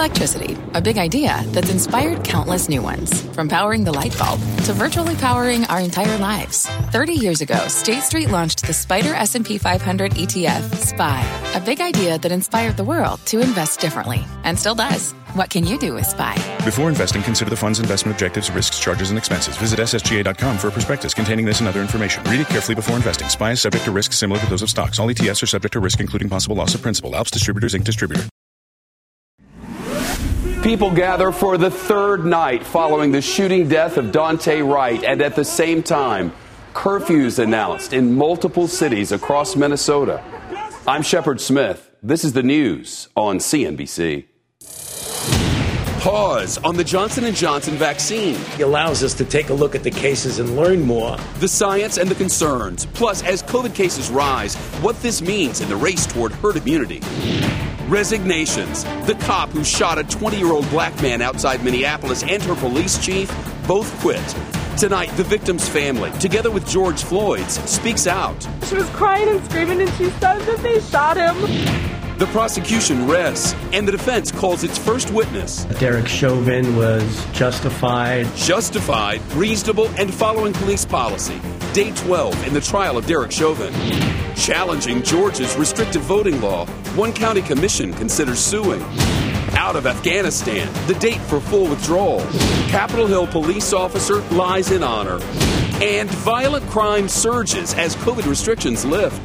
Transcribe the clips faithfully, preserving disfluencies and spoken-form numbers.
Electricity, a big idea that's inspired countless new ones. From powering the light bulb to virtually powering our entire lives. thirty years ago, State Street launched the Spider S and P five hundred E T F, S P Y, a big idea that inspired the world to invest differently, and still does. What can you do with S P Y? Before investing, consider the fund's investment objectives, risks, charges, and expenses. Visit S S G A dot com for a prospectus containing this and other information. Read it carefully before investing. S P Y is subject to risks similar to those of stocks. All E T Fs are subject to risk, including possible loss of principal. Alps Distributors, Incorporated Distributor. People gather for the third night following the shooting death of Daunte Wright, and at the same time, curfews announced in multiple cities across Minnesota. I'm Shepard Smith. This is the news on C N B C. Pause on the Johnson and Johnson vaccine. It allows us to take a look at the cases and learn more. The science and the concerns. Plus, as COVID cases rise, what this means in the race toward herd immunity. Resignations. The cop who shot a twenty-year-old black man outside Minneapolis and her police chief both quit. Tonight, the victim's family, together with George Floyd's, speaks out. She was crying and screaming, and she said that they shot him. The prosecution rests, and the defense calls its first witness. Derek Chauvin was justified. Justified, reasonable, and following police policy. Day twelve in the trial of Derek Chauvin. Challenging Georgia's restrictive voting law. One county commission considers suing. Out of Afghanistan, the date for full withdrawal. Capitol Hill police officer lies in honor. And violent crime surges as COVID restrictions lift.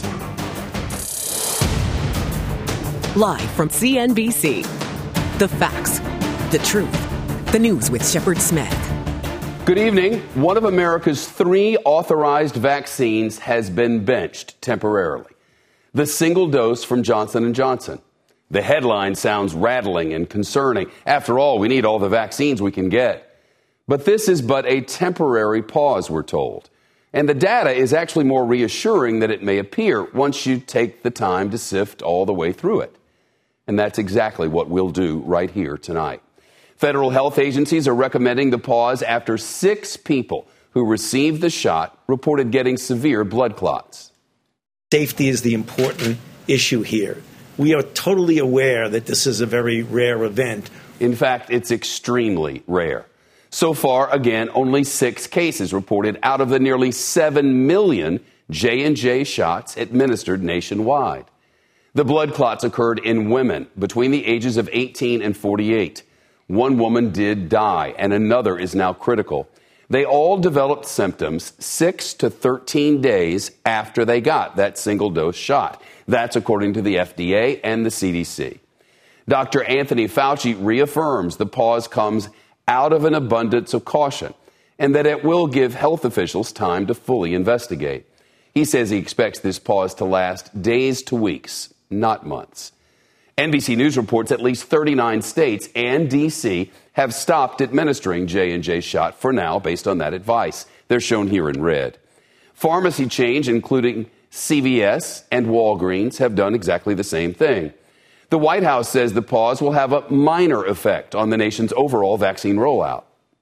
Live from C N B C, the facts, the truth, the news with Shepard Smith. Good evening. One of America's three authorized vaccines has been benched temporarily. The single dose from Johnson and Johnson. The headline sounds rattling and concerning. After all, we need all the vaccines we can get. But this is but a temporary pause, we're told. And the data is actually more reassuring than it may appear once you take the time to sift all the way through it. And that's exactly what we'll do right here tonight. Federal health agencies are recommending the pause after six people who received the shot reported getting severe blood clots. Safety is the important issue here. We are totally aware that this is a very rare event. In fact, it's extremely rare. So far, again, only six cases reported out of the nearly seven million J and J shots administered nationwide. The blood clots occurred in women between the ages of eighteen and forty-eight. One woman did die, and another is now critical. They all developed symptoms six to thirteen days after they got that single-dose shot. That's according to the F D A and the C D C. Doctor Anthony Fauci reaffirms the pause comes out of an abundance of caution and that it will give health officials time to fully investigate. He says he expects this pause to last days to weeks, not months. N B C News reports at least thirty-nine states and D C have stopped administering J and J shot for now based on that advice. They're shown here in red. Pharmacy chains, including C V S and Walgreens, have done exactly the same thing. The White House says the pause will have a minor effect on the nation's overall vaccine rollout.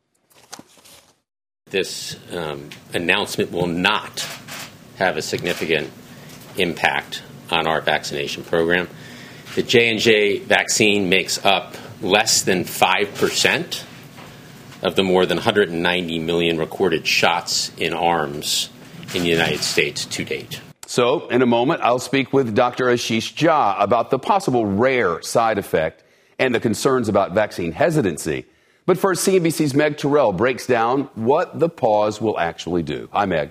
This um, announcement will not have a significant impact on our vaccination program. The J and J vaccine makes up less than five percent of the more than one hundred ninety million recorded shots in arms in the United States to date. So, in a moment, I'll speak with Doctor Ashish Jha about the possible rare side effect and the concerns about vaccine hesitancy. But first, C N B C's Meg Terrell breaks down what the pause will actually do. Hi, Meg.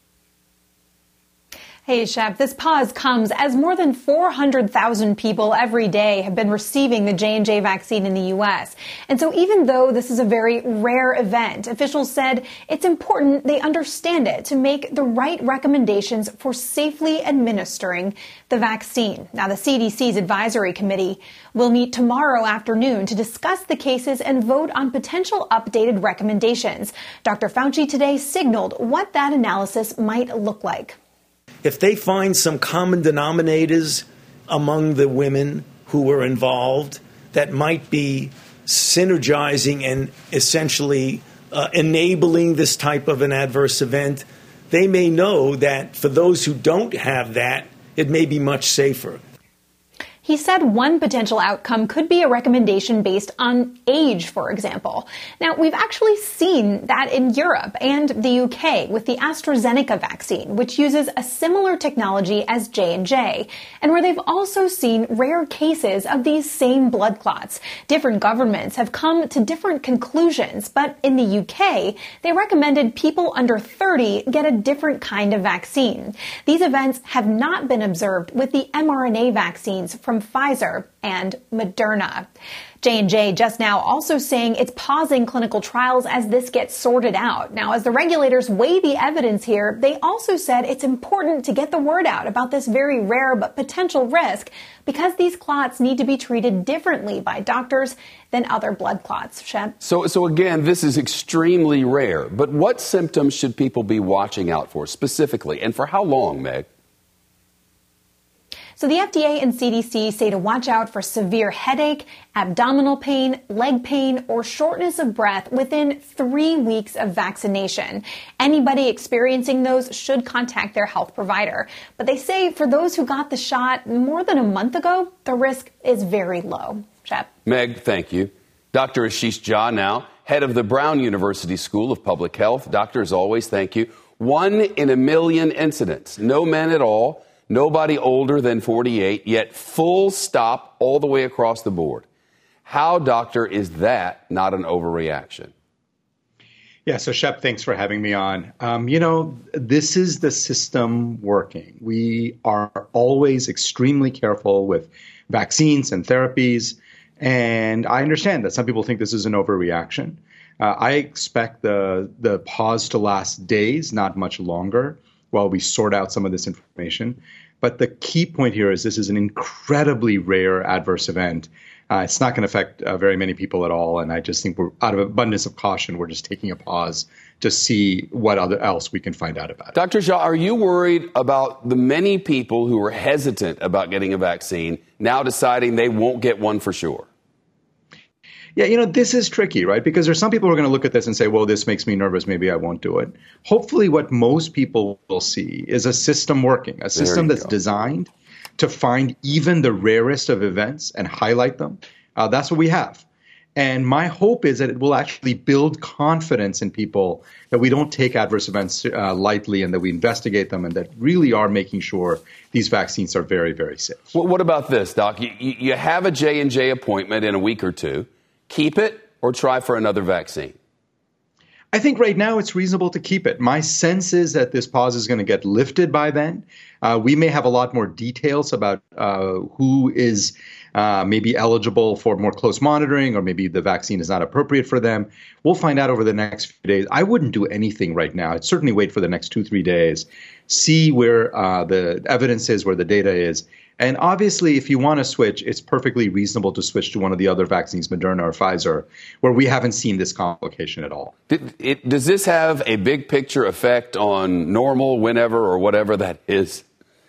Hey, Shep, this pause comes as more than four hundred thousand people every day have been receiving the J and J vaccine in the U S. And so even though this is a very rare event, officials said it's important they understand it to make the right recommendations for safely administering the vaccine. Now, the C D C's advisory committee will meet tomorrow afternoon to discuss the cases and vote on potential updated recommendations. Doctor Fauci today signaled what that analysis might look like. If they find some common denominators among the women who were involved that might be synergizing and essentially uh, enabling this type of an adverse event, they may know that for those who don't have that, it may be much safer. He said one potential outcome could be a recommendation based on age, for example. Now, we've actually seen that in Europe and the U K with the AstraZeneca vaccine, which uses a similar technology as J and J, and where they've also seen rare cases of these same blood clots. Different governments have come to different conclusions, but in the U K, they recommended people under thirty get a different kind of vaccine. These events have not been observed with the mRNA vaccines from Pfizer and Moderna. J and J just now also saying it's pausing clinical trials as this gets sorted out. Now, as the regulators weigh the evidence here, they also said it's important to get the word out about this very rare but potential risk because these clots need to be treated differently by doctors than other blood clots. Shep? So, so again, this is extremely rare. But what symptoms should people be watching out for specifically, and for how long, Meg? So the F D A and C D C say to watch out for severe headache, abdominal pain, leg pain, or shortness of breath within three weeks of vaccination. Anybody experiencing those should contact their health provider. But they say for those who got the shot more than a month ago, the risk is very low. Shep? Meg, thank you. Doctor Ashish Jha now, head of the Brown University School of Public Health. Doctor, as always, thank you. One in a million incidents. No men at all. Nobody older than forty-eight, yet full stop all the way across the board. How, doctor, is that not an overreaction? Yeah, so Shep, thanks for having me on. Um, you know, this is the system working. We are always extremely careful with vaccines and therapies, and I understand that some people think this is an overreaction. Uh, I expect the the pause to last days, not much longer, while we sort out some of this information. But the key point here is this is an incredibly rare adverse event. Uh, it's not going to affect uh, very many people at all. And I just think we're out of abundance of caution, we're just taking a pause to see what other else we can find out about it. Doctor Jha, are you worried about the many people who are hesitant about getting a vaccine now deciding they won't get one for sure? Yeah, you know, this is tricky, right? Because there's some people who are going to look at this and say, well, this makes me nervous. Maybe I won't do it. Hopefully what most people will see is a system working, a system that's go. designed to find even the rarest of events and highlight them. Uh, that's what we have. And my hope is that it will actually build confidence in people that we don't take adverse events uh, lightly and that we investigate them and that really are making sure these vaccines are very, very safe. Well, what about this, Doc? You, you have a J and J appointment in a week or two. Keep it or try for another vaccine? I think right now it's reasonable to keep it. My sense is that this pause is going to get lifted by then. Uh, we may have a lot more details about uh, who is uh, maybe eligible for more close monitoring, or maybe the vaccine is not appropriate for them. We'll find out over the next few days. I wouldn't do anything right now. I'd certainly wait for the next two, three days, see where uh, the evidence is, where the data is. And obviously, if you want to switch, it's perfectly reasonable to switch to one of the other vaccines, Moderna or Pfizer, where we haven't seen this complication at all. Did, it, does this have a big picture effect on normal, whenever, or whatever that is?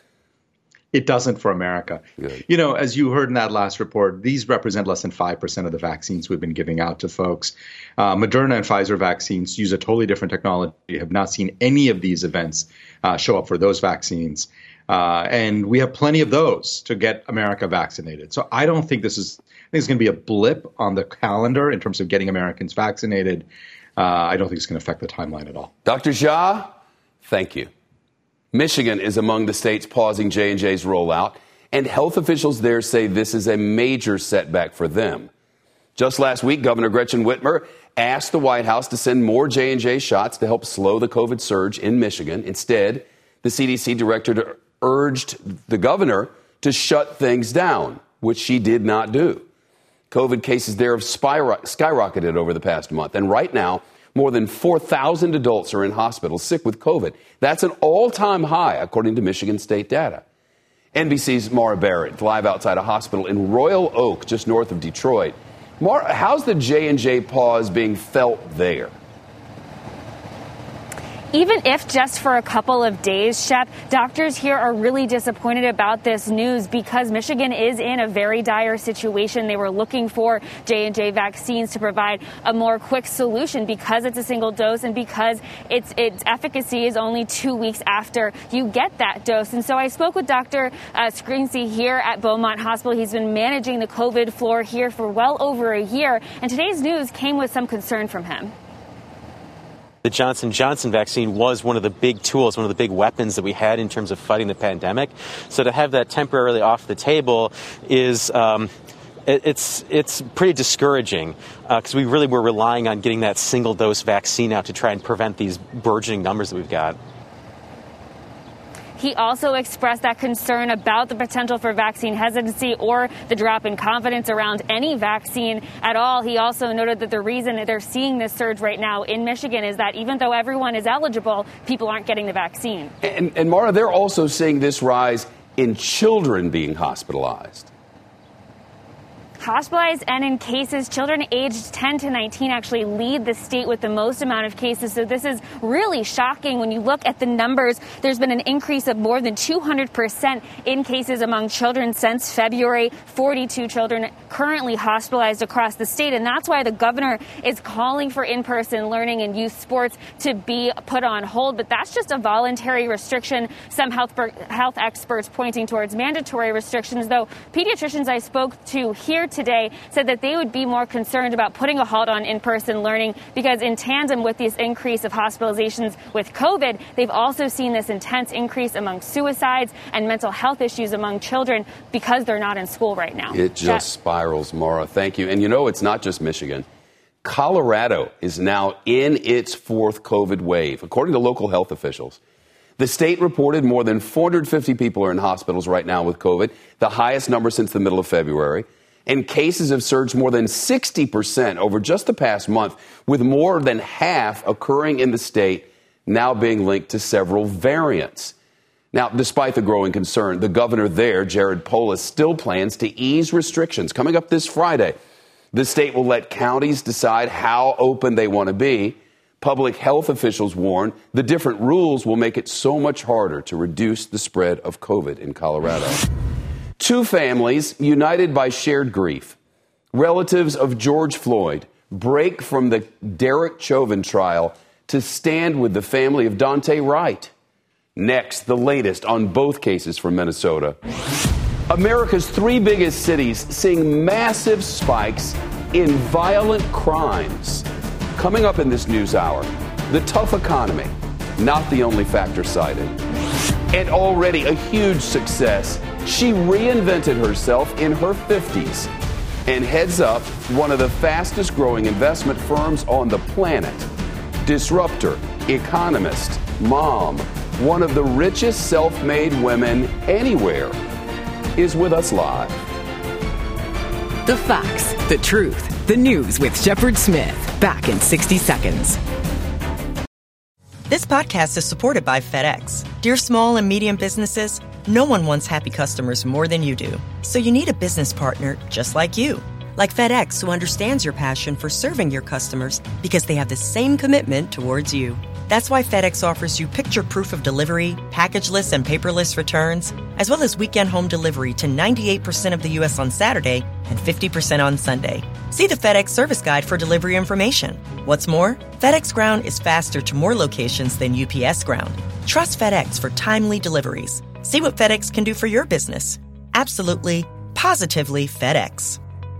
It doesn't for America. Good. You know, as you heard in that last report, these represent less than five percent of the vaccines we've been giving out to folks. Uh, Moderna and Pfizer vaccines use a totally different technology. Have not seen any of these events uh, show up for those vaccines. Uh, and we have plenty of those to get America vaccinated. So I don't think this is, I think it's going to be a blip on the calendar in terms of getting Americans vaccinated. Uh, I don't think it's going to affect the timeline at all. Doctor Jha, thank you. Michigan is among the states pausing J and J's rollout, and health officials there say this is a major setback for them. Just last week, Governor Gretchen Whitmer asked the White House to send more J and J shots to help slow the COVID surge in Michigan. Instead, the C D C director urged the governor to shut things down, which she did not do. COVID cases there have skyrocketed over the past month. And right now, more than four thousand adults are in hospitals sick with COVID. That's an all-time high, according to Michigan state data. N B C's Mara Barrett, live outside a hospital in Royal Oak, just north of Detroit. Mara, how's the J and J pause being felt there? even if just for a couple of days, Shep, doctors here are really disappointed about this news because Michigan is in a very dire situation. They were looking for J and J vaccines to provide a more quick solution because it's a single dose and because its its efficacy is only two weeks after you get that dose. And so I spoke with Doctor Uh, Screensey here at Beaumont Hospital. He's been managing the COVID floor here for well over a year, and today's news came with some concern from him. The Johnson and Johnson vaccine was one of the big tools, one of the big weapons that we had in terms of fighting the pandemic. So to have that temporarily off the table is um, it, it's it's pretty discouraging because uh, we really were relying on getting that single dose vaccine out to try and prevent these burgeoning numbers that we've got. He also expressed that concern about the potential for vaccine hesitancy or the drop in confidence around any vaccine at all. He also noted that the reason that they're seeing this surge right now in Michigan is that even though everyone is eligible, people aren't getting the vaccine. And, and Mara, they're also seeing this rise in children being hospitalized. Hospitalized and in cases, children aged ten to nineteen actually lead the state with the most amount of cases. So this is really shocking when you look at the numbers. There's been an increase of more than two hundred percent in cases among children since February. forty-two children currently hospitalized across the state. And that's why the governor is calling for in-person learning and youth sports to be put on hold. But that's just a voluntary restriction. Some health, health experts pointing towards mandatory restrictions, though pediatricians I spoke to here today said that they would be more concerned about putting a halt on in-person learning because in tandem with this increase of hospitalizations with COVID, they've also seen this intense increase among suicides and mental health issues among children because they're not in school right now. It just that- spirals, Mara. Thank you. And you know, it's not just Michigan. Colorado is now in its fourth COVID wave, according to local health officials. The state reported more than four hundred fifty people are in hospitals right now with COVID, the highest number since the middle of February. And cases have surged more than sixty percent over just the past month, with more than half occurring in the state now being linked to several variants. Now, despite the growing concern, the governor there, Jared Polis, still plans to ease restrictions. Coming up this Friday, the state will let counties decide how open they want to be. Public health officials warn the different rules will make it so much harder to reduce the spread of COVID in Colorado. Two families united by shared grief. Relatives of George Floyd break from the Derek Chauvin trial to stand with the family of Daunte Wright. Next, the latest on both cases from Minnesota. America's three biggest cities seeing massive spikes in violent crimes. Coming up in this news hour, the tough economy, not the only factor cited. And already a huge success. She reinvented herself in her fifties and heads up one of the fastest growing investment firms on the planet. Disruptor, economist, mom, one of the richest self-made women anywhere, is with us live. The facts, the truth, the news with Shepard Smith. Back in sixty seconds. This podcast is supported by FedEx. Dear small and medium businesses, no one wants happy customers more than you do. So you need a business partner just like you. Like FedEx, who understands your passion for serving your customers because they have the same commitment towards you. That's why FedEx offers you picture proof of delivery, packageless and paperless returns, as well as weekend home delivery to ninety-eight percent of the U S on Saturday and fifty percent on Sunday. See the FedEx service guide for delivery information. What's more, FedEx Ground is faster to more locations than U P S Ground. Trust FedEx for timely deliveries. See what FedEx can do for your business. Absolutely, positively FedEx.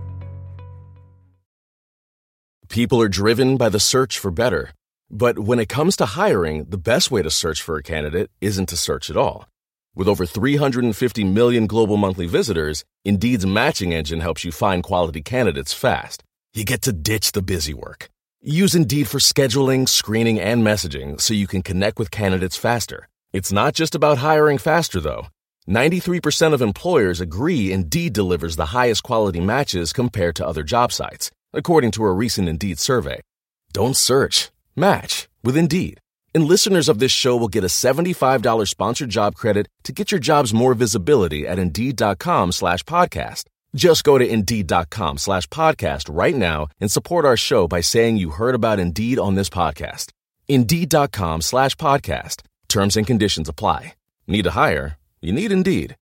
People are driven by the search for better. But when it comes to hiring, the best way to search for a candidate isn't to search at all. With over three hundred fifty million global monthly visitors, Indeed's matching engine helps you find quality candidates fast. You get to ditch the busy work. Use Indeed for scheduling, screening, and messaging so you can connect with candidates faster. It's not just about hiring faster, though. ninety-three percent of employers agree Indeed delivers the highest quality matches compared to other job sites, according to a recent Indeed survey. Don't search. Match with Indeed. And listeners of this show will get a seventy-five dollars sponsored job credit to get your jobs more visibility at Indeed.com slash podcast. Just go to Indeed.com slash podcast right now and support our show by saying you heard about Indeed on this podcast. Indeed.com slash podcast. Terms and conditions apply. Need to hire? You need Indeed.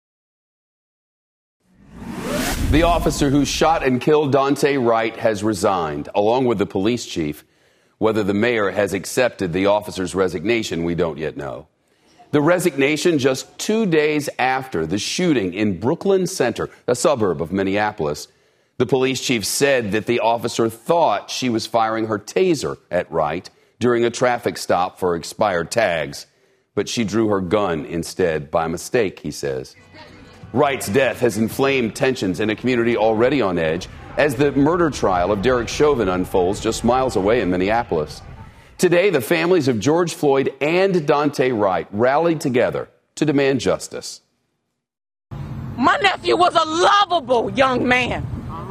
The officer who shot and killed Daunte Wright has resigned, along with the police chief. Whether the mayor has accepted the officer's resignation, we don't yet know. The resignation just two days after the shooting in Brooklyn Center, a suburb of Minneapolis. The police chief said that the officer thought she was firing her taser at Wright during a traffic stop for expired tags, but she drew her gun instead by mistake, he says. Wright's death has inflamed tensions in a community already on edge as the murder trial of Derek Chauvin unfolds just miles away in Minneapolis. Today, the families of George Floyd and Daunte Wright rallied together to demand justice. My nephew was a lovable young man.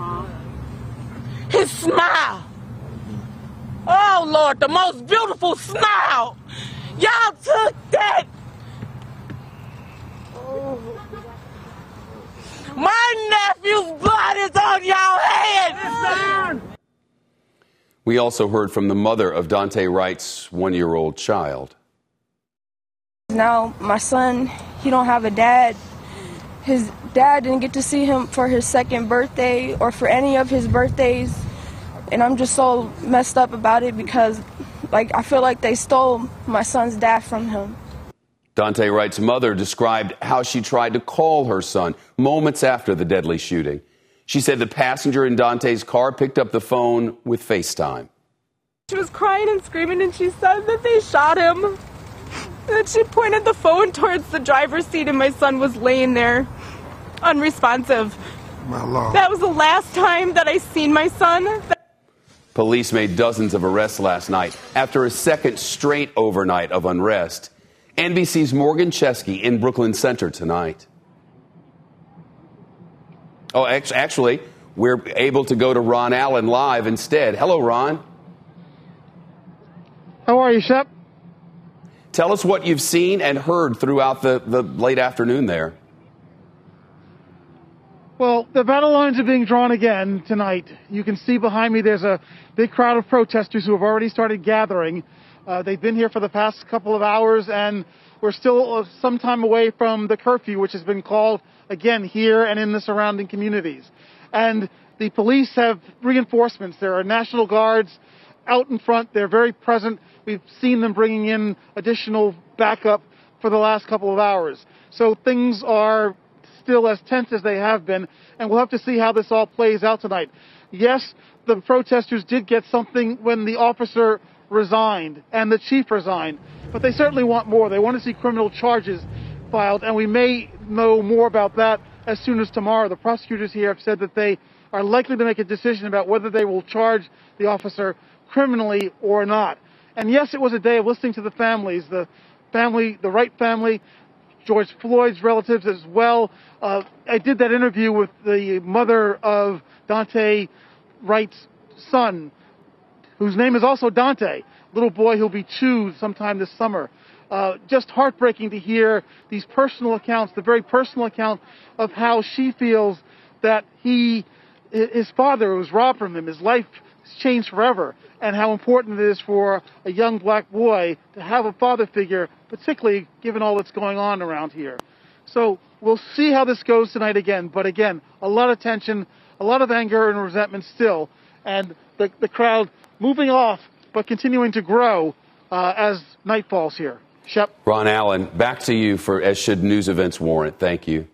His smile. Oh, Lord, the most beautiful smile. Y'all took that. My nephew's blood is on y'all hands. We also heard from the mother of Daunte Wright's one-year-old child. Now, my son, he don't have a dad. His dad didn't get to see him for his second birthday or for any of his birthdays. And I'm just so messed up about it because, like, I feel like they stole my son's dad from him. Daunte Wright's mother described how she tried to call her son moments after the deadly shooting. She said the passenger in Daunte's car picked up the phone with FaceTime. She was crying and screaming, and she said that they shot him. And then she pointed the phone towards the driver's seat, and my son was laying there, unresponsive. My Lord. That was the last time that I seen my son. Police made dozens of arrests last night after a second straight overnight of unrest. N B C's Morgan Chesky in Brooklyn Center tonight. Oh, actually, we're able to go to Ron Allen live instead. Hello, Ron. How are you, Shep? Tell us what you've seen and heard throughout the, the late afternoon there. Well, the battle lines are being drawn again tonight. You can see behind me there's a big crowd of protesters who have already started gathering. Uh, they've been here for the past couple of hours, and we're still uh, some time away from the curfew, which has been called again here and in the surrounding communities. And the police have reinforcements. There are National Guards out in front. They're very present. We've seen them bringing in additional backup for the last couple of hours. So things are still as tense as they have been, and we'll have to see how this all plays out tonight. Yes, the protesters did get something when the officer resigned and the chief resigned, but they certainly want more. They want to see criminal charges filed, and we may know more about that as soon as tomorrow. The prosecutors here have said that they are likely to make a decision about whether they will charge the officer criminally or not. And yes, it was a day of listening to the families, the family, the Wright family, George Floyd's relatives as well. Uh, I did that interview with the mother of Daunte Wright's son, whose name is also Daunte, little boy who'll be two sometime this summer. Uh, just heartbreaking to hear these personal accounts, the very personal account of how she feels that he, his father was robbed from him, his life has changed forever, and how important it is for a young black boy to have a father figure, particularly given all that's going on around here. So we'll see how this goes tonight again, but again, a lot of tension, a lot of anger and resentment still, and the, the crowd moving off, but continuing to grow uh, as night falls here. Shep. Ron Allen, back to you for as should news events warrant. Thank you.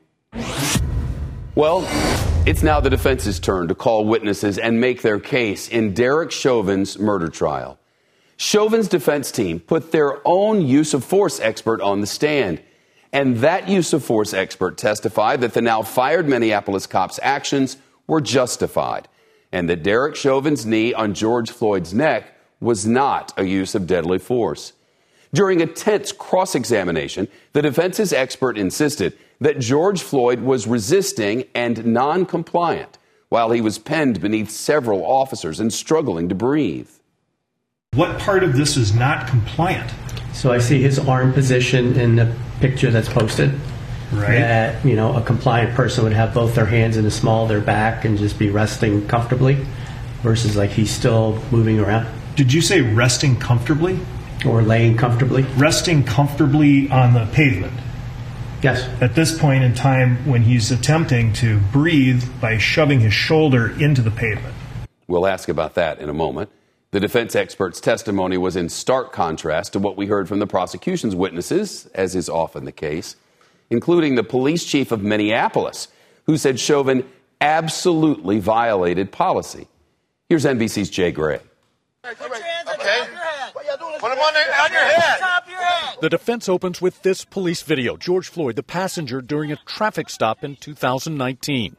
Well, it's now the defense's turn to call witnesses and make their case in Derek Chauvin's murder trial. Chauvin's defense team put their own use of force expert on the stand, and that use of force expert testified that the now fired Minneapolis cop's actions were justified, and that Derek Chauvin's knee on George Floyd's neck was not a use of deadly force. During a tense cross-examination, the defense's expert insisted that George Floyd was resisting and non-compliant while he was penned beneath several officers and struggling to breathe. What part of this is not compliant? So I see his arm position in the picture that's posted. Right. That, you know, a compliant person would have both their hands in the small of their back and just be resting comfortably versus like he's still moving around. Did you say resting comfortably? Or laying comfortably? Resting comfortably on the pavement. Yes. At this point in time, when he's attempting to breathe by shoving his shoulder into the pavement. We'll ask about that in a moment. The defense expert's testimony was in stark contrast to what we heard from the prosecution's witnesses, as is often the case, including the police chief of Minneapolis, who said Chauvin absolutely violated policy. Here's N B C's Jay Gray. Okay. Put them on, the, on your head. The defense opens with this police video. George Floyd, the passenger during a traffic stop in two thousand nineteen.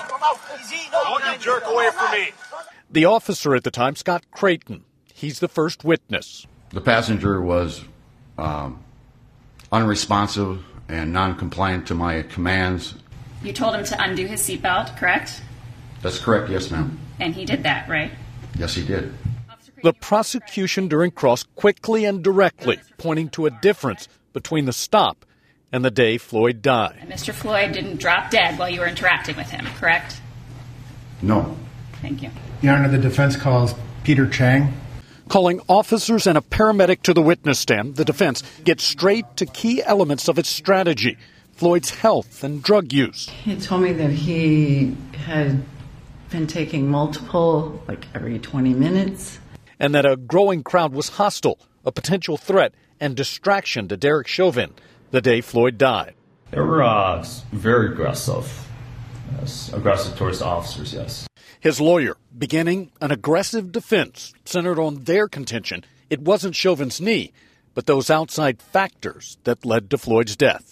I want you to jerk away from me. The officer at the time, Scott Creighton, he's the first witness. The passenger was um, unresponsive and non-compliant to my commands. You told him to undo his seatbelt, correct? That's correct, yes, ma'am. And he did that, right? Yes, he did. The prosecution during cross quickly and directly pointing to a difference between the stop and the day Floyd died. And Mister Floyd didn't drop dead while you were interacting with him, correct? No. Thank you. Your Honor, the defense calls Peter Chang. Calling officers and a paramedic to the witness stand, the defense gets straight to key elements of its strategy, Floyd's health and drug use. He told me that he had been taking multiple, like every twenty minutes. And that a growing crowd was hostile, a potential threat and distraction to Derek Chauvin the day Floyd died. They were uh, very aggressive, yes, aggressive towards the officers, yes. His lawyer beginning an aggressive defense centered on their contention it wasn't Chauvin's knee, but those outside factors that led to Floyd's death.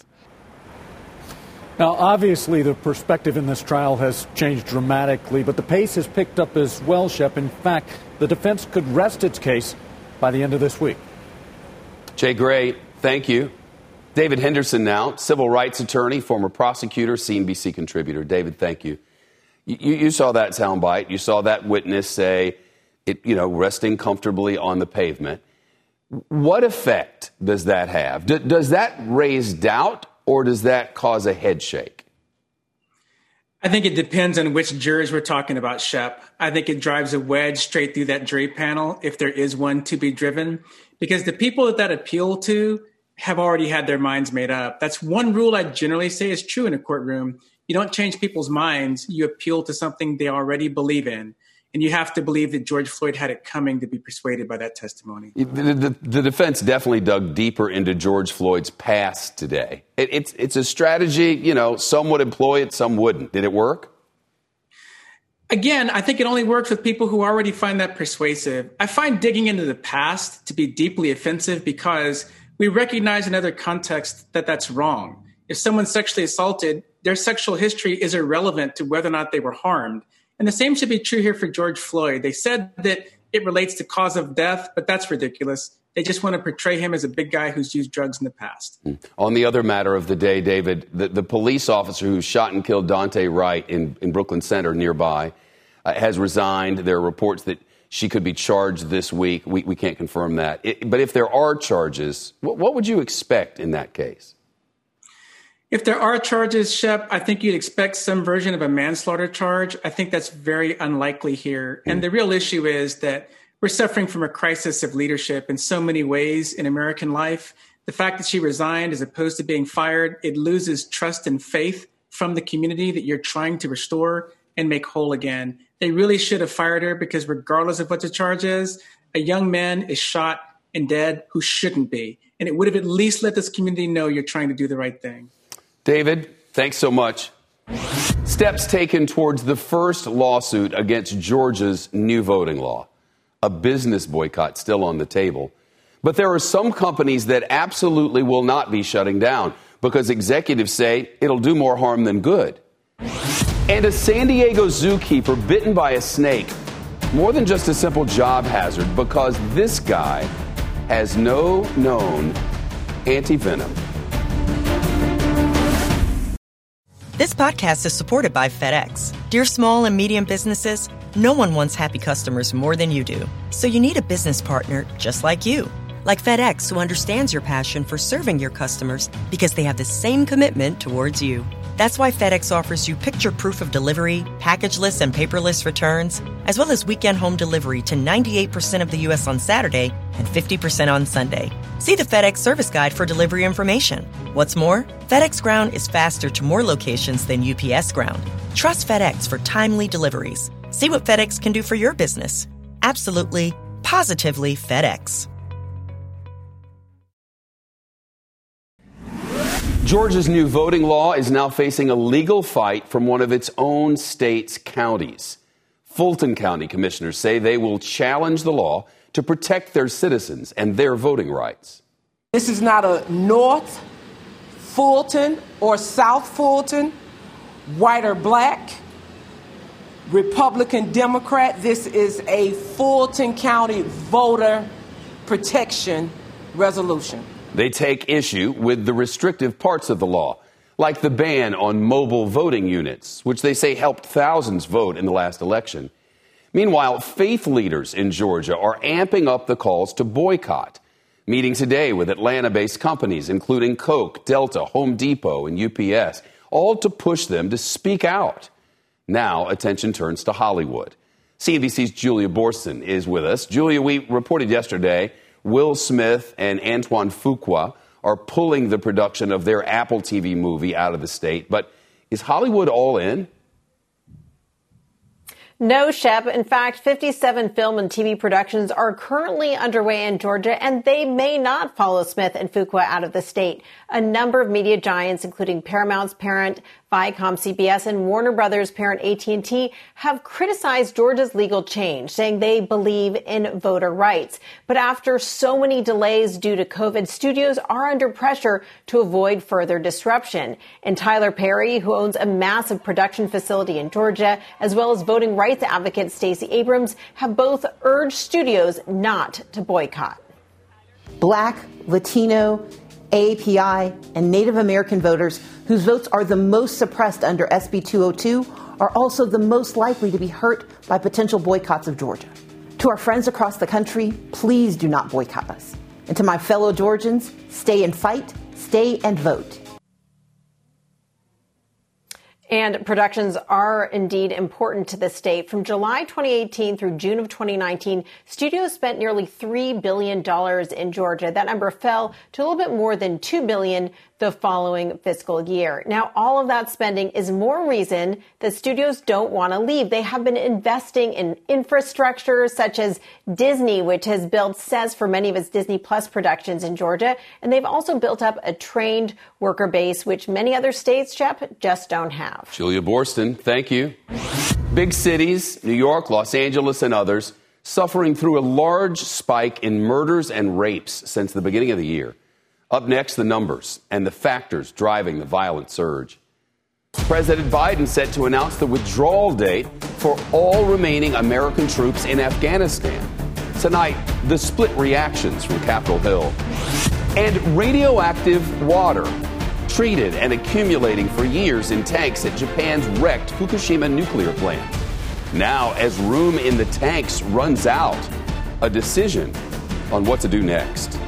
Now, obviously, the perspective in this trial has changed dramatically, but the pace has picked up as well, Shep. In fact, the defense could rest its case by the end of this week. Jay Gray, thank you. David Henderson now, civil rights attorney, former prosecutor, C N B C contributor. David, thank you. You, you saw that soundbite. You saw that witness say, it, you know, resting comfortably on the pavement. What effect does that have? D- does that raise doubt? Or does that cause a head shake? I think it depends on which jurors we're talking about, Shep. I think it drives a wedge straight through that jury panel, if there is one to be driven, because the people that that appeal to have already had their minds made up. That's one rule I generally say is true in a courtroom. You don't change people's minds. You appeal to something they already believe in. And you have to believe that George Floyd had it coming to be persuaded by that testimony. The, the, the defense definitely dug deeper into George Floyd's past today. It, it's, it's a strategy, you know, some would employ it, some wouldn't. Did it work? Again, I think it only works with people who already find that persuasive. I find digging into the past to be deeply offensive because we recognize in other contexts that that's wrong. If someone's sexually assaulted, their sexual history is irrelevant to whether or not they were harmed. And the same should be true here for George Floyd. They said that it relates to cause of death, but that's ridiculous. They just want to portray him as a big guy who's used drugs in the past. On the other matter of the day, David, the, the police officer who shot and killed Daunte Wright in, in Brooklyn Center nearby uh, has resigned. There are reports that she could be charged this week. We, we can't confirm that. It, but if there are charges, what, what would you expect in that case? If there are charges, Shep, I think you'd expect some version of a manslaughter charge. I think that's very unlikely here. And the real issue is that we're suffering from a crisis of leadership in so many ways in American life. The fact that she resigned as opposed to being fired, it loses trust and faith from the community that you're trying to restore and make whole again. They really should have fired her because regardless of what the charge is, a young man is shot and dead who shouldn't be. And it would have at least let this community know you're trying to do the right thing. David, thanks so much. Steps taken towards the first lawsuit against Georgia's new voting law. A business boycott still on the table. But there are some companies that absolutely will not be shutting down because executives say it'll do more harm than good. And a San Diego zookeeper bitten by a snake. More than just a simple job hazard because this guy has no known anti-venom. This podcast is supported by FedEx. Dear small and medium businesses, no one wants happy customers more than you do. So you need a business partner just like you. Like FedEx, who understands your passion for serving your customers because they have the same commitment towards you. That's why FedEx offers you picture proof of delivery, packageless and paperless returns, as well as weekend home delivery to ninety-eight percent of the U S on Saturday and fifty percent on Sunday. See the FedEx service guide for delivery information. What's more, FedEx Ground is faster to more locations than U P S Ground. Trust FedEx for timely deliveries. See what FedEx can do for your business. Absolutely, positively FedEx. Georgia's new voting law is now facing a legal fight from one of its own state's counties. Fulton County commissioners say they will challenge the law to protect their citizens and their voting rights. This is not a North Fulton or South Fulton, white or black, Republican, Democrat. This is a Fulton County voter protection resolution. They take issue with the restrictive parts of the law, like the ban on mobile voting units, which they say helped thousands vote in the last election. Meanwhile, faith leaders in Georgia are amping up the calls to boycott, meeting today with Atlanta-based companies, including Coke, Delta, Home Depot, and U P S, all to push them to speak out. Now, attention turns to Hollywood. C N B C's Julia Boorstin is with us. Julia, we reported yesterday Will Smith and Antoine Fuqua are pulling the production of their Apple T V movie out of the state. But is Hollywood all in? No, Shep. In fact, fifty-seven film and T V productions are currently underway in Georgia, and they may not follow Smith and Fuqua out of the state. A number of media giants, including Paramount's parent Viacom C B S and Warner Brothers parent A T and T, have criticized Georgia's legal change, saying they believe in voter rights. But after so many delays due to COVID, studios are under pressure to avoid further disruption. And Tyler Perry, who owns a massive production facility in Georgia, as well as voting rights advocate Stacey Abrams, have both urged studios not to boycott. Black, Latino, A A P I, and Native American voters whose votes are the most suppressed under S B two oh two are also the most likely to be hurt by potential boycotts of Georgia. To our friends across the country, please do not boycott us. And to my fellow Georgians, stay and fight, stay and vote. And productions are indeed important to the state. From July twenty eighteen through June of twenty nineteen, studios spent nearly three billion dollars in Georgia. That number fell to a little bit more than two billion dollars the following fiscal year. Now, all of that spending is more reason that studios don't want to leave. They have been investing in infrastructure such as Disney, which has built sets for many of its Disney Plus productions in Georgia. And they've also built up a trained worker base, which many other states, Shep, just don't have. Julia Boorstin, thank you. Big cities, New York, Los Angeles, and others, suffering through a large spike in murders and rapes since the beginning of the year. Up next, the numbers and the factors driving the violent surge. President Biden set to announce the withdrawal date for all remaining American troops in Afghanistan. Tonight, the split reactions from Capitol Hill. And radioactive water, treated and accumulating for years in tanks at Japan's wrecked Fukushima nuclear plant. Now, as room in the tanks runs out, a decision on what to do next.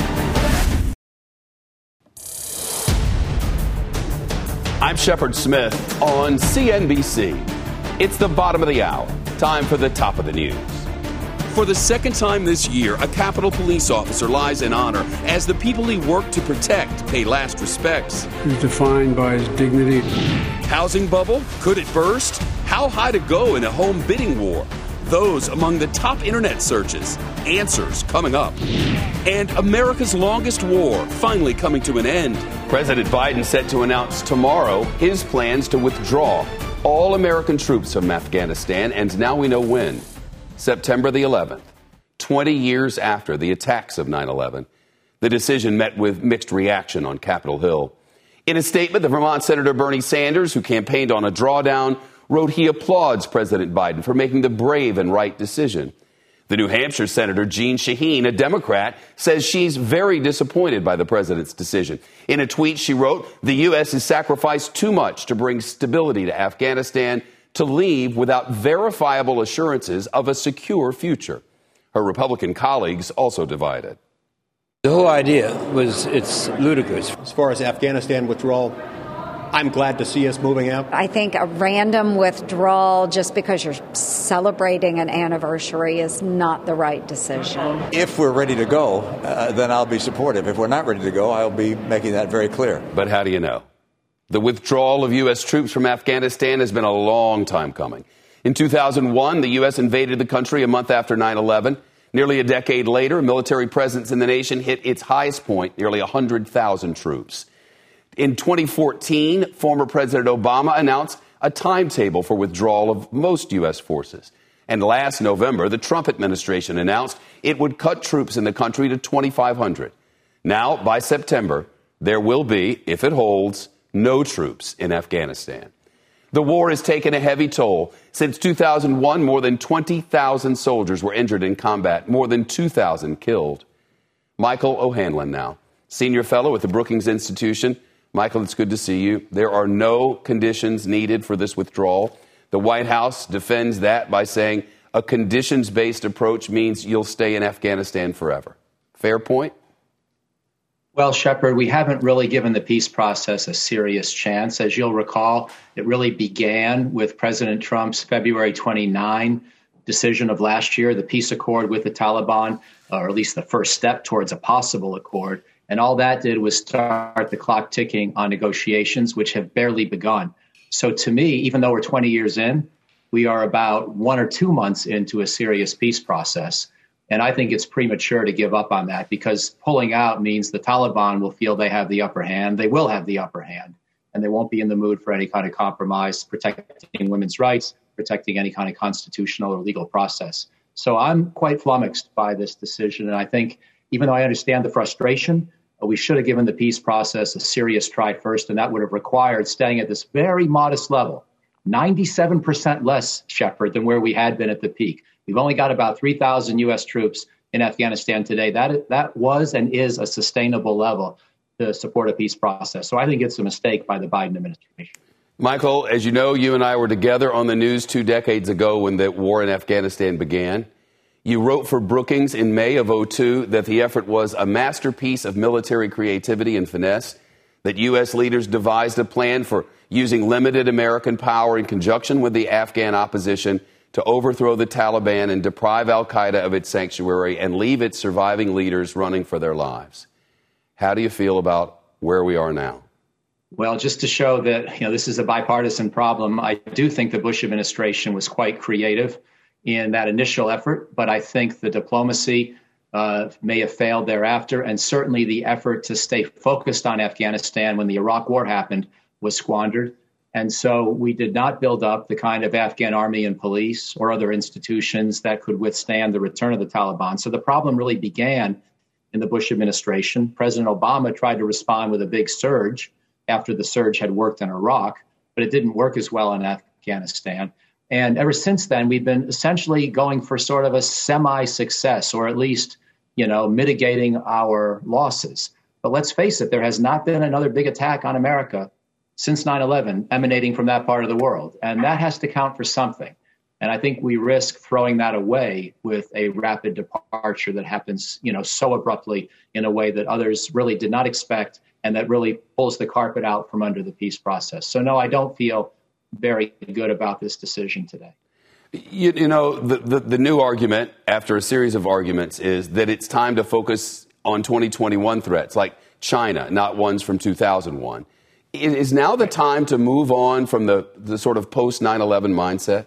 I'm Shepard Smith on C N B C. It's the bottom of the hour. Time for the top of the news. For the second time this year, a Capitol Police officer lies in honor as the people he worked to protect pay last respects. He's defined by his dignity. Housing bubble? Could it burst? How high to go in a home bidding war? Those among the top internet searches. Answers coming up. And America's longest war finally coming to an end. President Biden set to announce tomorrow his plans to withdraw all American troops from Afghanistan, and now we know when. September the eleventh, twenty years after the attacks of nine eleven. The decision met with mixed reaction on Capitol Hill. In a statement, the Vermont Senator Bernie Sanders, who campaigned on a drawdown, wrote he applauds President Biden for making the brave and right decision. The New Hampshire Senator Jeanne Shaheen, a Democrat, says she's very disappointed by the president's decision. In a tweet, she wrote, "The U S has sacrificed too much to bring stability to Afghanistan to leave without verifiable assurances of a secure future." Her Republican colleagues also divided. The whole idea was, it's ludicrous. As far as Afghanistan withdrawal, I'm glad to see us moving out. I think a random withdrawal just because you're celebrating an anniversary is not the right decision. If we're ready to go, uh, then I'll be supportive. If we're not ready to go, I'll be making that very clear. But how do you know? The withdrawal of U S troops from Afghanistan has been a long time coming. In two thousand one, the U S invaded the country a month after nine eleven. Nearly a decade later, military presence in the nation hit its highest point, nearly one hundred thousand troops. In twenty fourteen, former President Obama announced a timetable for withdrawal of most U S forces. And last November, the Trump administration announced it would cut troops in the country to twenty-five hundred. Now, by September, there will be, if it holds, no troops in Afghanistan. The war has taken a heavy toll. Since two thousand one, more than twenty thousand soldiers were injured in combat, more than two thousand killed. Michael O'Hanlon now, senior fellow at the Brookings Institution. Michael, it's good to see you. There are no conditions needed for this withdrawal. The White House defends that by saying a conditions-based approach means you'll stay in Afghanistan forever. Fair point? Well, Shepard, we haven't really given the peace process a serious chance. As you'll recall, it really began with President Trump's February twenty-ninth decision of last year, the peace accord with the Taliban, or at least the first step towards a possible accord. And all that did was start the clock ticking on negotiations, which have barely begun. So to me, even though we're twenty years in, we are about one or two months into a serious peace process. And I think it's premature to give up on that, because pulling out means the Taliban will feel they have the upper hand. They will have the upper hand, and they won't be in the mood for any kind of compromise, protecting women's rights, protecting any kind of constitutional or legal process. So I'm quite flummoxed by this decision. And I think, even though I understand the frustration, we should have given the peace process a serious try first, and that would have required staying at this very modest level, ninety-seven percent less, Shepard, than where we had been at the peak. We've only got about three thousand U S troops in Afghanistan today. That that was and is a sustainable level to support a peace process. So I think it's a mistake by the Biden administration. Michael, as you know, you and I were together on the news two decades ago when the war in Afghanistan began. You wrote for Brookings in May of oh two that the effort was a masterpiece of military creativity and finesse, that U S leaders devised a plan for using limited American power in conjunction with the Afghan opposition to overthrow the Taliban and deprive al-Qaeda of its sanctuary and leave its surviving leaders running for their lives. How do you feel about where we are now? Well, just to show that, you know, this is a bipartisan problem, I do think the Bush administration was quite creative in that initial effort, but I think the diplomacy uh, may have failed thereafter, and certainly the effort to stay focused on Afghanistan when the Iraq War happened was squandered. And so we did not build up the kind of Afghan army and police or other institutions that could withstand the return of the Taliban. So the problem really began in the Bush administration. President Obama tried to respond with a big surge after the surge had worked in Iraq, but it didn't work as well in Afghanistan. And ever since then, we've been essentially going for sort of a semi-success, or at least, you know, mitigating our losses. But let's face it, there has not been another big attack on America since nine eleven emanating from that part of the world. And that has to count for something. And I think we risk throwing that away with a rapid departure that happens, you know, so abruptly in a way that others really did not expect, and that really pulls the carpet out from under the peace process. So, no, I don't feel very good about this decision today. You, you know, the, the, the new argument after a series of arguments is that it's time to focus on twenty twenty-one threats like China, not ones from two thousand one. Is now the time to move on from the, the sort of post nine eleven mindset?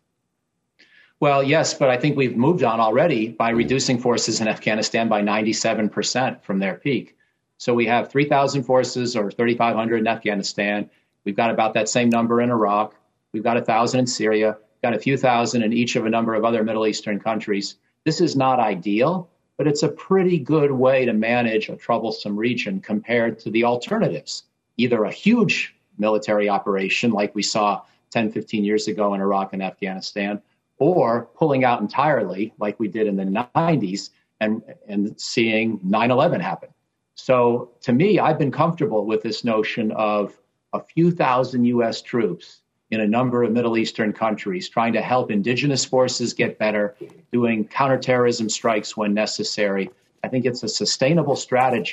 Well, yes, but I think we've moved on already by reducing forces in Afghanistan by ninety-seven percent from their peak. So we have three thousand forces, or thirty-five hundred in Afghanistan. We've got about that same number in Iraq. We've got one thousand in Syria, got a few thousand in each of a number of other Middle Eastern countries. This is not ideal, but it's a pretty good way to manage a troublesome region compared to the alternatives. Either a huge military operation like we saw ten, fifteen years ago in Iraq and Afghanistan, or pulling out entirely like we did in the nineties and, and seeing nine eleven happen. So to me, I've been comfortable with this notion of a few thousand U S troops in a number of Middle Eastern countries trying to help indigenous forces get better, doing counterterrorism strikes when necessary. I think it's a sustainable strategy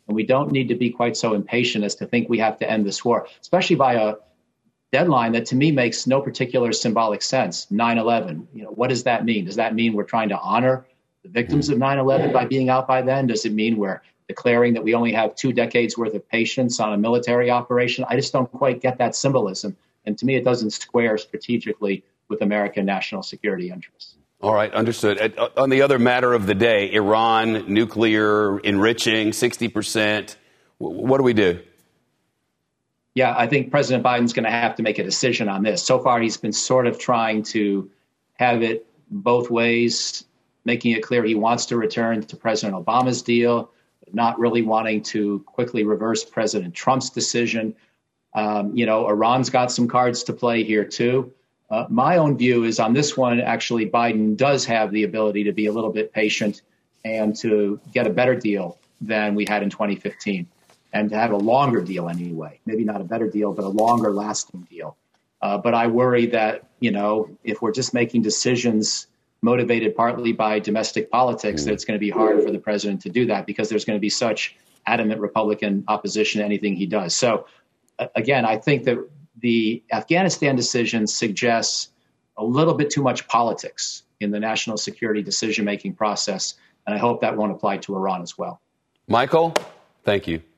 And we don't need to be quite so impatient as to think we have to end this war, especially by a deadline that to me makes no particular symbolic sense. nine eleven, you know, what does that mean? Does that mean we're trying to honor the victims of nine eleven by being out by then? Does it mean we're declaring that we only have two decades worth of patience on a military operation? I just don't quite get that symbolism. And to me, it doesn't square strategically with American national security interests. All right, understood. On the other matter of the day, Iran, nuclear enriching, sixty percent. What do we do? Yeah, I think President Biden's going to have to make a decision on this. So far, he's been sort of trying to have it both ways, making it clear he wants to return to President Obama's deal, but not really wanting to quickly reverse President Trump's decision. Um, you know, Iran's got some cards to play here, too. Uh, my own view is on this one, actually, Biden does have the ability to be a little bit patient and to get a better deal than we had in twenty fifteen, and to have a longer deal anyway. Maybe not a better deal, but a longer lasting deal. Uh, but I worry that, you know, if we're just making decisions motivated partly by domestic politics, that it's going to be hard for the president to do that because there's going to be such adamant Republican opposition to anything he does. So, uh, again, I think that the Afghanistan decision suggests a little bit too much politics in the national security decision-making process, and I hope that won't apply to Iran as well. Michael, thank you.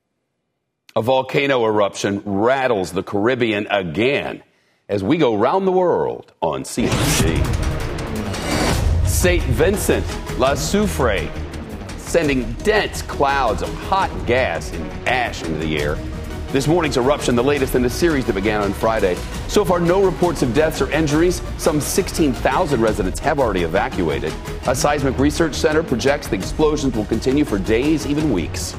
A volcano eruption rattles the Caribbean again as we go round the world on C N B C. Saint Vincent La Soufrière sending dense clouds of hot gas and ash into the air. This morning's eruption, the latest in a series that began on Friday. So far, no reports of deaths or injuries. Some sixteen thousand residents have already evacuated. A seismic research center projects the explosions will continue for days, even weeks.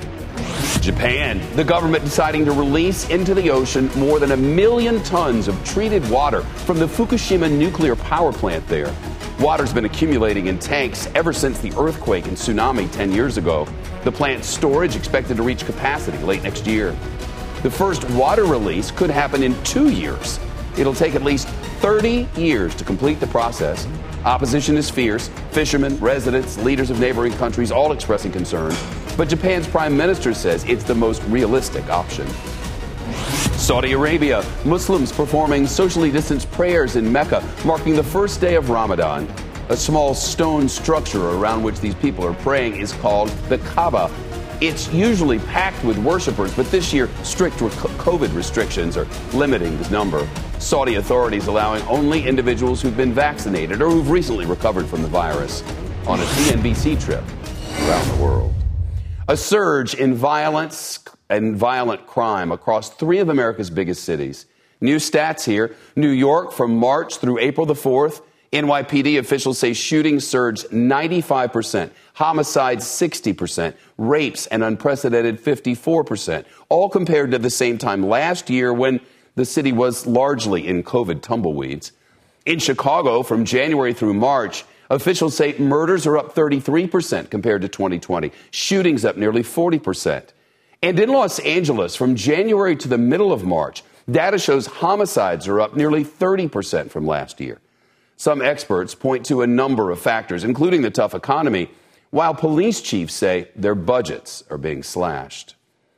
Japan, the government deciding to release into the ocean more than a million tons of treated water from the Fukushima nuclear power plant there. Water's been accumulating in tanks ever since the earthquake and tsunami ten years ago. The plant's storage expected to reach capacity late next year. The first water release could happen in two years. It'll take at least thirty years to complete the process. Opposition is fierce. Fishermen, residents, leaders of neighboring countries all expressing concern. But Japan's prime minister says it's the most realistic option. Saudi Arabia, Muslims performing socially distanced prayers in Mecca, marking the first day of Ramadan. A small stone structure around which these people are praying is called the Kaaba. It's usually packed with worshipers, but this year, strict COVID restrictions are limiting the number. Saudi authorities allowing only individuals who've been vaccinated or who've recently recovered from the virus on a C N B C trip around the world. A surge in violence and violent crime across three of America's biggest cities. New stats here. New York from March through April the fourth. N Y P D officials say shootings surged ninety-five percent, homicides sixty percent, rapes an unprecedented fifty-four percent, all compared to the same time last year when the city was largely in COVID tumbleweeds. In Chicago, from January through March, officials say murders are up thirty-three percent compared to twenty twenty, shootings up nearly forty percent. And in Los Angeles, from January to the middle of March, data shows homicides are up nearly thirty percent from last year. Some experts point to a number of factors, including the tough economy, while police chiefs say their budgets are being slashed.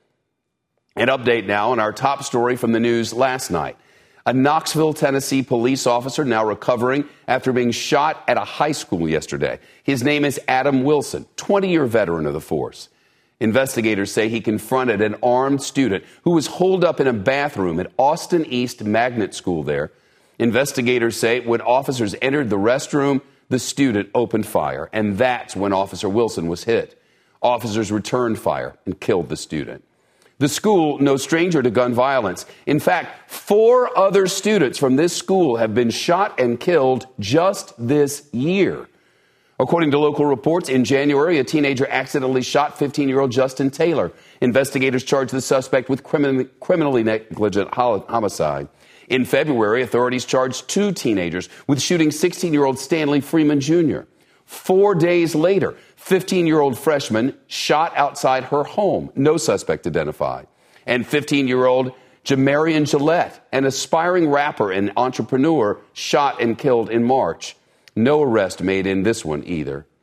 An update now on our top story from the news last night. A Knoxville, Tennessee police officer now recovering after being shot at a high school yesterday. His name is Adam Wilson, twenty-year veteran of the force. Investigators say he confronted an armed student who was holed up in a bathroom at Austin East Magnet School there. Investigators say when officers entered the restroom, the student opened fire, and that's when Officer Wilson was hit. Officers returned fire and killed the student. The school, no stranger to gun violence. In fact, four other students from this school have been shot and killed just this year. According to local reports, in January, a teenager accidentally shot fifteen-year-old Justin Taylor. Investigators charged the suspect with criminally, criminally negligent homicide. In February, authorities charged two teenagers with shooting sixteen-year-old Stanley Freeman Junior Four days later, fifteen-year-old freshman shot outside her home. No suspect identified. And fifteen-year-old Jamarian Gillette, an aspiring rapper and entrepreneur, shot and killed in March. No arrest made in this one either.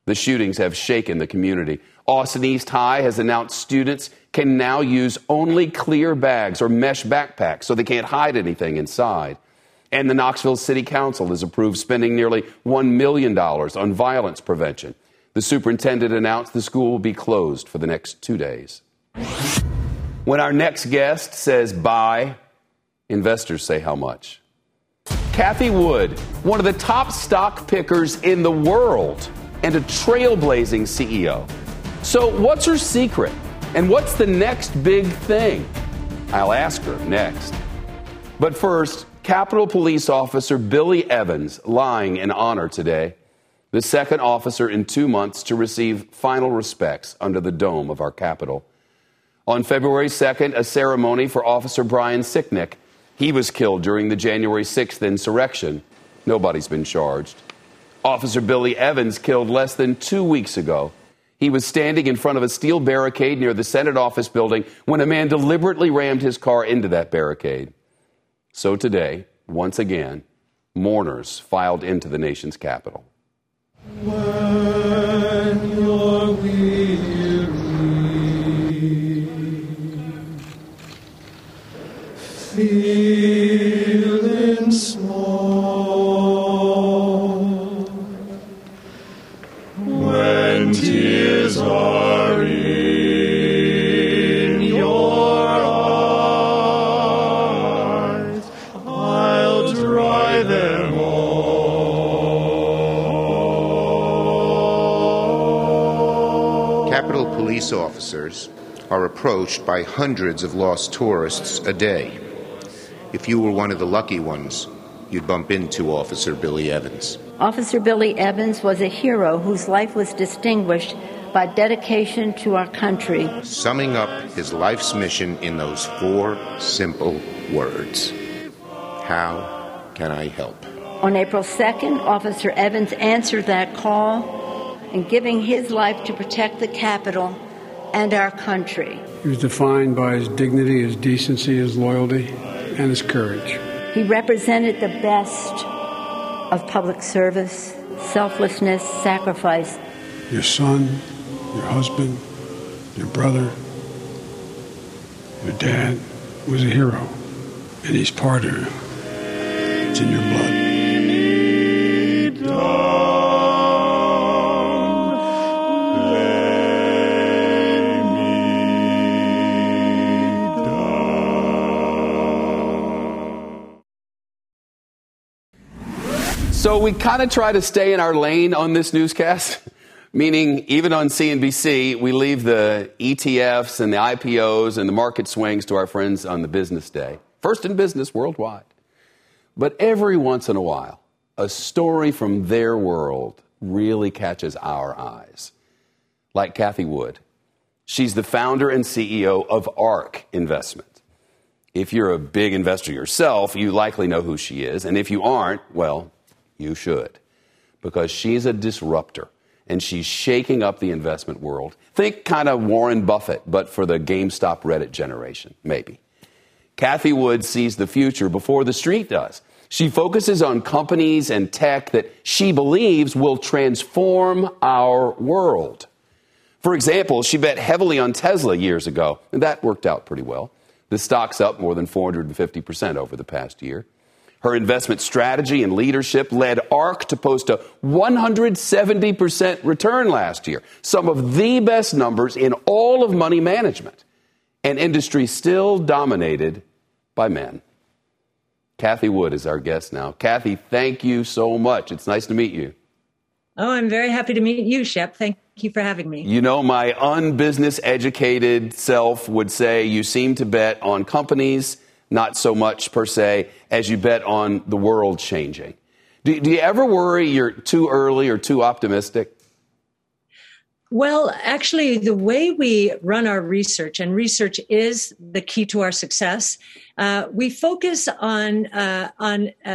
The shootings have shaken the community. Austin East High has announced students can now use only clear bags or mesh backpacks so they can't hide anything inside. And the Knoxville City Council has approved spending nearly one million dollars on violence prevention. The superintendent announced the school will be closed for the next two days. When our next guest says buy, investors say how much. Cathie Wood, one of the top stock pickers in the world and a trailblazing C E O. So what's her secret? And what's the next big thing? I'll ask her next. But first, Capitol Police Officer Billy Evans lying in honor today, the second officer in two months to receive final respects under the dome of our Capitol. On February second, a ceremony for Officer Brian Sicknick. He was killed during the January sixth insurrection. Nobody's been charged. Officer Billy Evans killed less than two weeks ago. He was standing in front of a steel barricade near the Senate office building when a man deliberately rammed his car into that barricade. So today, once again, mourners filed into the nation's capital. When you're weary, feeling small, when tears are in your eyes, I'll dry them all. Capitol police officers are approached by hundreds of lost tourists a day. If you were one of the lucky ones, you'd bump into Officer Billy Evans. Officer Billy Evans was a hero whose life was distinguished by dedication to our country. Summing up his life's mission in those four simple words: how can I help? On April second, Officer Evans answered that call in giving his life to protect the Capitol and our country. He was defined by his dignity, his decency, his loyalty, and his courage. He represented the best of public service, selflessness, sacrifice. Your son, your husband, your brother, your dad was a hero, and he's part of you. It's in your blood. So we kind of try to stay in our lane on this newscast, meaning even on C N B C, we leave the E T Fs and the I P Os and the market swings to our friends on the business day. First in business worldwide. But every once in a while, a story from their world really catches our eyes. Like Cathie Wood. She's the founder and C E O of ARK Investment. If you're a big investor yourself, you likely know who she is. And if you aren't, well, you should, because she's a disruptor, and she's shaking up the investment world. Think kind of Warren Buffett, but for the GameStop Reddit generation, maybe. Cathie Wood sees the future before the street does. She focuses on companies and tech that she believes will transform our world. For example, she bet heavily on Tesla years ago, and that worked out pretty well. The stock's up more than four hundred fifty percent over the past year. Her investment strategy and leadership led ARK to post a one hundred seventy percent return last year, some of the best numbers in all of money management, an industry still dominated by men. Cathie Wood is our guest now. Cathie, thank you so much. It's nice to meet you. Oh, I'm very happy to meet you, Shep. Thank you for having me. You know, my unbusiness educated self would say you seem to bet on companies, not so much per se as you bet on the world changing. Do, do you ever worry you're too early or too optimistic? Well, actually, the way we run our research, and research is the key to our success, uh, we focus on uh, on uh,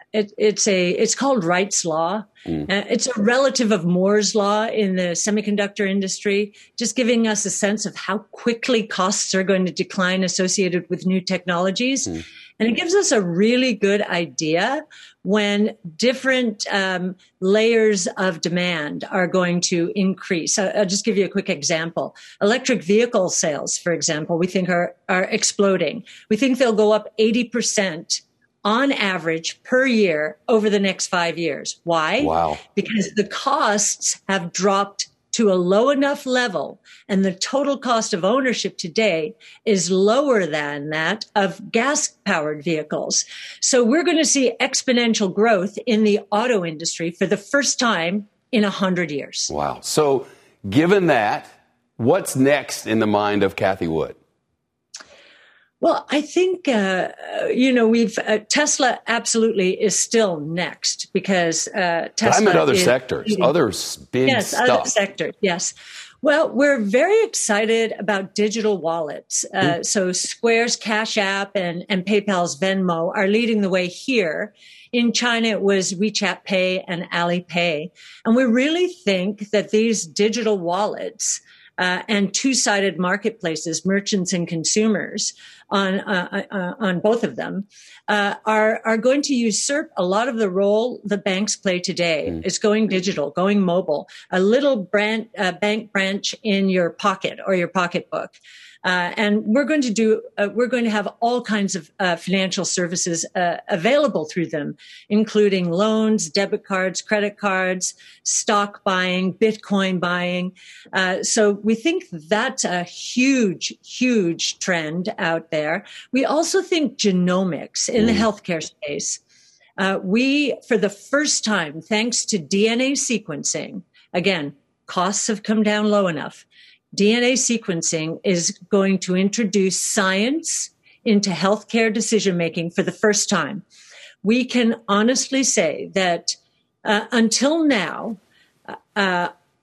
it, it's a it's called Wright's law. Mm. Uh, it's a relative of Moore's law in the semiconductor industry, just giving us a sense of how quickly costs are going to decline associated with new technologies. Mm. And it gives us a really good idea when different um, layers of demand are going to increase. So I'll just give you a quick example. Electric vehicle sales, for example, we think are, are exploding. We think they'll go up eighty percent on average per year over the next five years. Why? Wow. Because the costs have dropped to a low enough level, and the total cost of ownership today is lower than that of gas-powered vehicles. So we're going to see exponential growth in the auto industry for the first time in one hundred years. Wow. So given that, what's next in the mind of Cathie Wood? Well, I think, uh, you know, we've, uh, Tesla absolutely is still next because uh, Tesla. I'm in other is, sectors, other big yes, stuff. Yes, other sectors, yes. Well, we're very excited about digital wallets. Uh, mm. So Square's Cash App and, and PayPal's Venmo are leading the way here. In China, it was WeChat Pay and Alipay. And we really think that these digital wallets uh, and two-sided marketplaces, merchants and consumers, on uh, uh, on both of them, uh, are are going to usurp a lot of the role the banks play today. Mm. It's going digital, going mobile, a little brand, uh, bank branch in your pocket or your pocketbook. Uh, and we're going to do, uh, we're going to have all kinds of uh, financial services uh, available through them, including loans, debit cards, credit cards, stock buying, Bitcoin buying. Uh, so we think that's a huge, huge trend out there. We also think genomics in the healthcare space. Uh, we, for the first time, thanks to D N A sequencing, again, costs have come down low enough. D N A sequencing is going to introduce science into healthcare decision-making for the first time. We can honestly say that uh, until now, uh,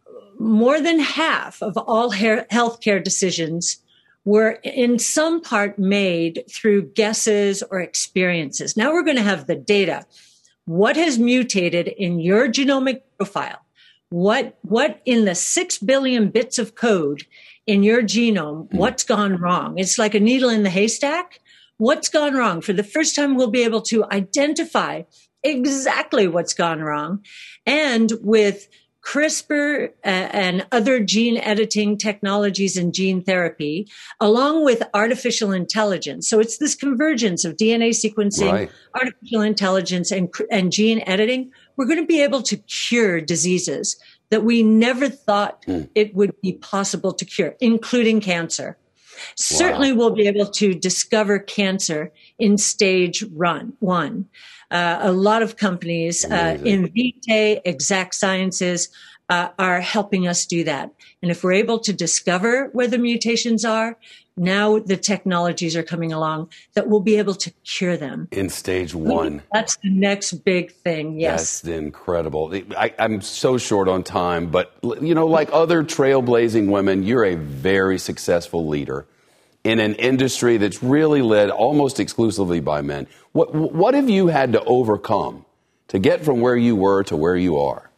more than half of all hair- healthcare decisions were in some part made through guesses or experiences. Now we're going to have the data. What has mutated in your genomic profile? What, what in the six billion bits of code in your genome, what's gone wrong? It's like a needle in the haystack. What's gone wrong? For the first time, we'll be able to identify exactly what's gone wrong. And with CRISPR uh, and other gene editing technologies and gene therapy, along with artificial intelligence. So it's this convergence of D N A sequencing, right, artificial intelligence, and, and gene editing. We're going to be able to cure diseases that we never thought mm. it would be possible to cure, including cancer. Wow. Certainly we'll be able to discover cancer in stage run, one. Uh, a lot of companies, uh, Invitae, Exact Sciences, uh, are helping us do that. And if we're able to discover where the mutations are, now the technologies are coming along that will be able to cure them. In stage one. That's the next big thing, yes. That's incredible. I, I'm so short on time, but, you know, like other trailblazing women, you're a very successful leader in an industry that's really led almost exclusively by men. What, what have you had to overcome to get from where you were to where you are?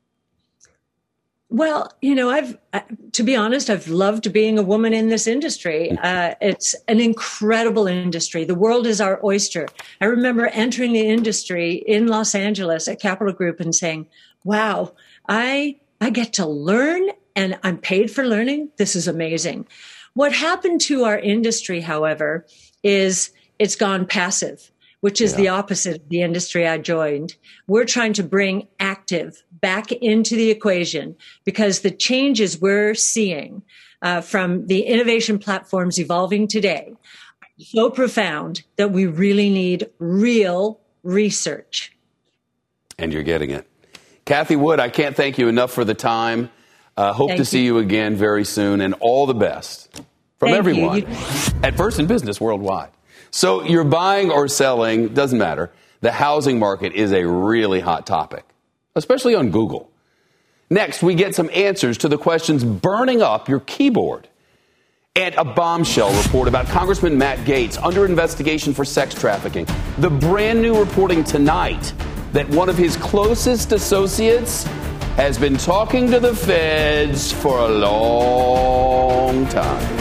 Well, you know, I've, to be honest, I've loved being a woman in this industry. Uh, it's an incredible industry. The world is our oyster. I remember entering the industry in Los Angeles at Capital Group and saying, wow, I, I get to learn and I'm paid for learning. This is amazing. What happened to our industry, however, is it's gone passive, which is yeah. the opposite of the industry I joined. We're trying to bring active back into the equation because the changes we're seeing uh, from the innovation platforms evolving today are so profound that we really need real research. And you're getting it. Cathie Wood, I can't thank you enough for the time. Uh, hope thank to see you. you again very soon, and all the best from thank everyone you. at First in Business Worldwide. So you're buying or selling, doesn't matter. The housing market is a really hot topic, especially on Google. Next, we get some answers to the questions burning up your keyboard. And a bombshell report about Congressman Matt Gaetz under investigation for sex trafficking. The brand new reporting tonight that one of his closest associates has been talking to the feds for a long time.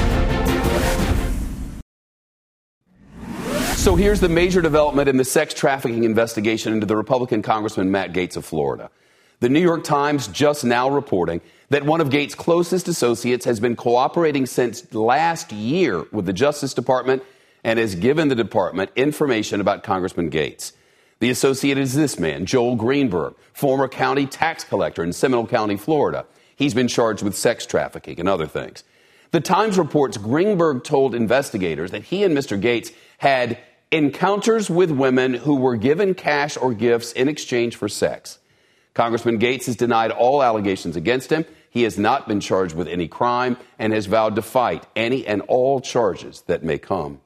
So here's the major development in the sex trafficking investigation into the Republican Congressman Matt Gaetz of Florida. The New York Times just now reporting that one of Gaetz' closest associates has been cooperating since last year with the Justice Department and has given the department information about Congressman Gaetz. The associate is this man, Joel Greenberg, former county tax collector in Seminole County, Florida. He's been charged with sex trafficking and other things. The Times reports Greenberg told investigators that he and Mister Gaetz had encounters with women who were given cash or gifts in exchange for sex. Congressman Gaetz has denied all allegations against him. He has not been charged with any crime and has vowed to fight any and all charges that may come.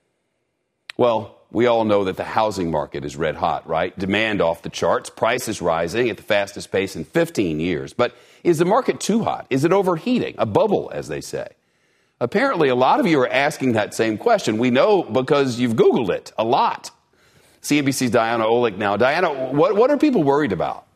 Well, we all know that the housing market is red hot, right? Demand off the charts, prices rising at the fastest pace in fifteen years. But is the market too hot? Is it overheating? A bubble, as they say. Apparently, a lot of you are asking that same question. We know because you've Googled it a lot. C N B C's Diana Olick now. Diana, what, what are people worried about?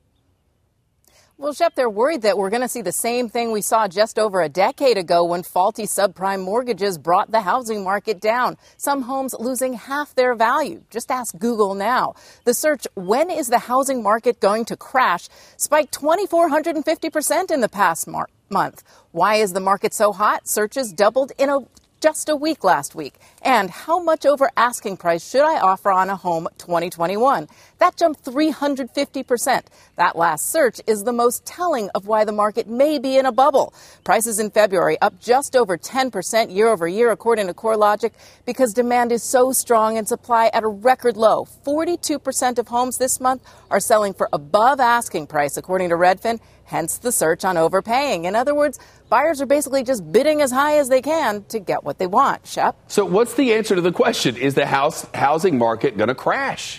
Well, Shep, they're worried that we're going to see the same thing we saw just over a decade ago when faulty subprime mortgages brought the housing market down. Some homes losing half their value. Just ask Google now. The search, when is the housing market going to crash, spiked two thousand four hundred fifty percent in the past mar- month. Why is the market so hot? Searches doubled in a just a week last week. And how much over asking price should I offer on a home twenty twenty-one? That jumped three hundred fifty percent. That last search is the most telling of why the market may be in a bubble. Prices in February up just over ten percent year over year, according to CoreLogic, because demand is so strong and supply at a record low. forty-two percent of homes this month are selling for above asking price, according to Redfin, hence the search on overpaying. In other words, buyers are basically just bidding as high as they can to get what they want. Shep? So what's the answer to the question? Is the house housing market going to crash?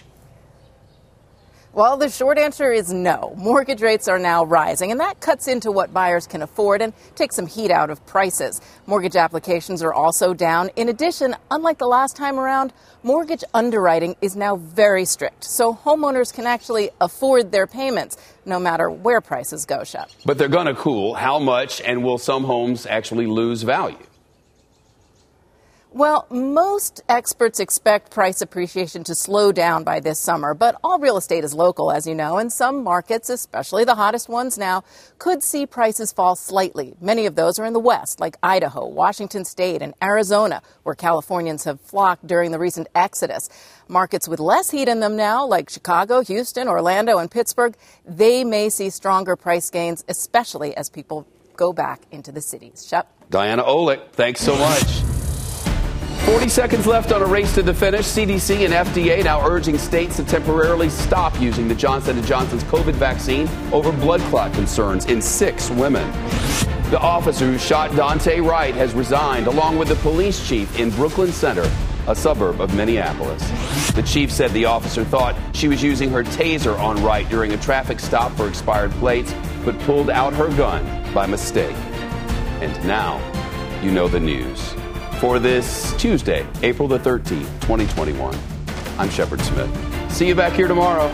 Well, the short answer is no. Mortgage rates are now rising, and that cuts into what buyers can afford and takes some heat out of prices. Mortgage applications are also down. In addition, unlike the last time around, mortgage underwriting is now very strict, so homeowners can actually afford their payments no matter where prices go, Shep. But they're going to cool. How much, and will some homes actually lose value? Well, most experts expect price appreciation to slow down by this summer, but all real estate is local, as you know, and some markets, especially the hottest ones now, could see prices fall slightly. Many of those are in the West, like Idaho, Washington State, and Arizona, where Californians have flocked during the recent exodus. Markets with less heat in them now, like Chicago, Houston, Orlando, and Pittsburgh, they may see stronger price gains, especially as people go back into the cities. Shep? Diana Olick, thanks so much. forty seconds left on a race to the finish. C D C and F D A now urging states to temporarily stop using the Johnson and Johnson's COVID vaccine over blood clot concerns in six women. The officer who shot Dante Wright has resigned, along with the police chief in Brooklyn Center, a suburb of Minneapolis. The chief said the officer thought she was using her taser on Wright during a traffic stop for expired plates, but pulled out her gun by mistake. And now, you know the news. For this Tuesday, April the thirteenth, twenty twenty-one, I'm Shepard Smith. See you back here tomorrow.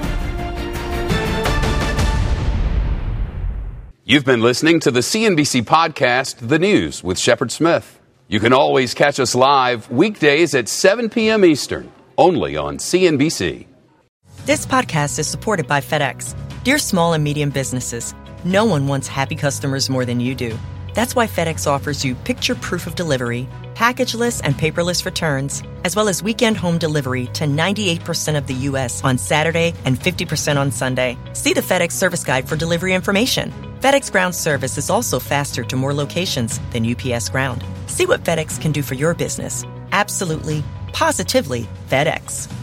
You've been listening to the C N B C podcast, The News with Shepard Smith. You can always catch us live weekdays at seven p.m. Eastern, only on C N B C. This podcast is supported by FedEx. Dear small and medium businesses, no one wants happy customers more than you do. That's why FedEx offers you picture proof of delivery, packageless and paperless returns, as well as weekend home delivery to ninety-eight percent of the U S on Saturday and fifty percent on Sunday. See the FedEx service guide for delivery information. FedEx Ground service is also faster to more locations than U P S Ground. See what FedEx can do for your business. Absolutely, positively FedEx.